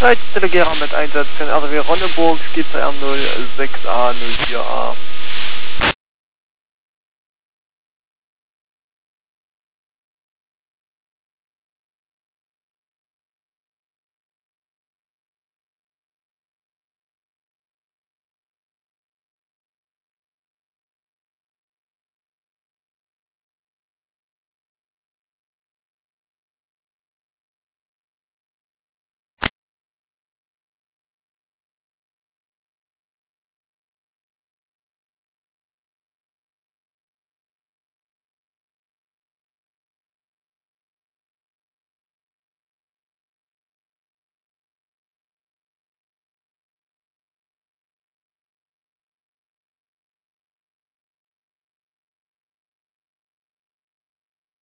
Leitstelle Gera mit Einsatz für RW Ronneburg, GCR 06A 04A.